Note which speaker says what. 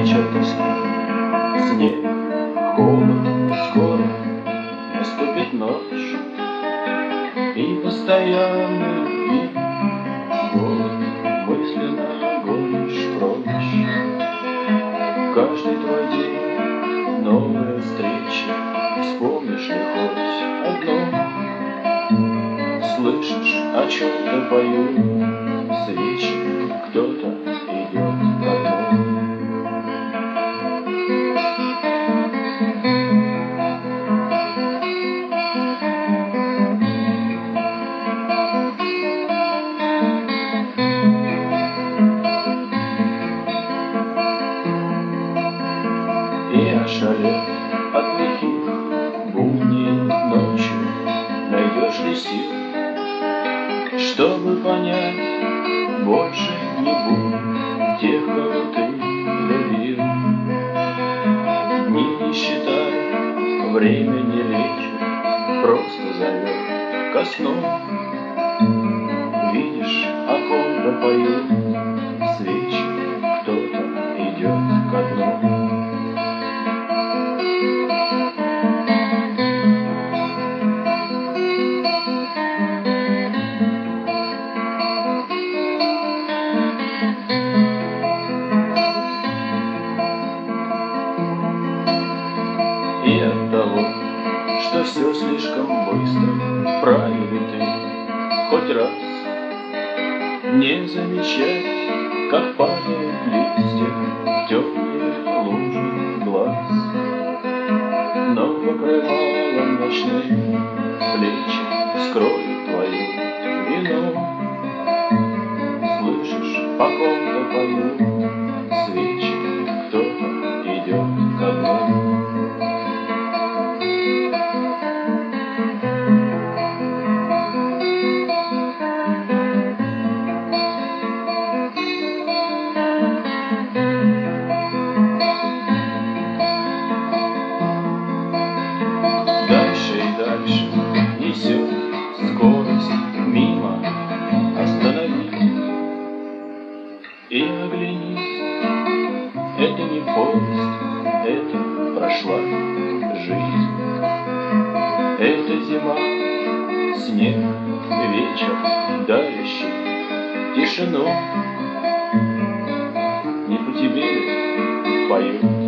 Speaker 1: плачет тоски. Снег, холод, скоро наступит ночь, и постоянный бит, голод мысленно гонишь прочь. Каждый твой день новая встреча, вспомнишь ли хоть одно? Слышишь, о чем-то поют свечи, кто-то идет ко дну. И ошалев от лихих будней ночью, найдешь ли сил, чтобы понять, больше не буду тех, кого ты любил. Не считай, время не лечит, просто зовет ко сну. Видишь, о ком-то поют свечи, кто-то идет ко дну. И от того, что все слишком быстро, вправе ли ты хоть раз не замечать, как падают листья в теплые лужи глаз? Но покрывалом ночные плечи скроют твою вину. Слышишь, по ком-то поют свечи, кто-то идет ко дну. Дальше и дальше несет скорость мимо. Остановись и оглянись. Это не поезд, это прошла жизнь. Это зима, снег, вечер, дарящий тишину. Не по тебе ли пою?